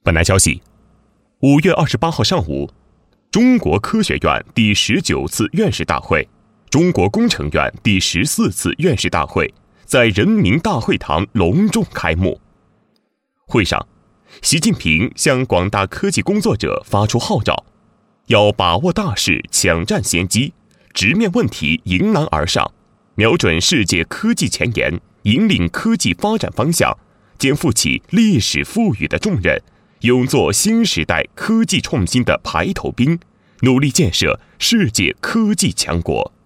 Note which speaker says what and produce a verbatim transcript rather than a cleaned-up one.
Speaker 1: 本台消息，五月二十八号上午，中国科学院第十九次院士大会、中国工程院第十四次院士大会在人民大会堂隆重开幕。会上，习近平向广大科技工作者发出号召，要把握大势，抢占先机，直面问题，迎难而上，瞄准世界科技前沿，引领科技发展方向，肩负起历史赋予的重任，勇做新时代科技创新的排头兵，努力建设世界科技强国。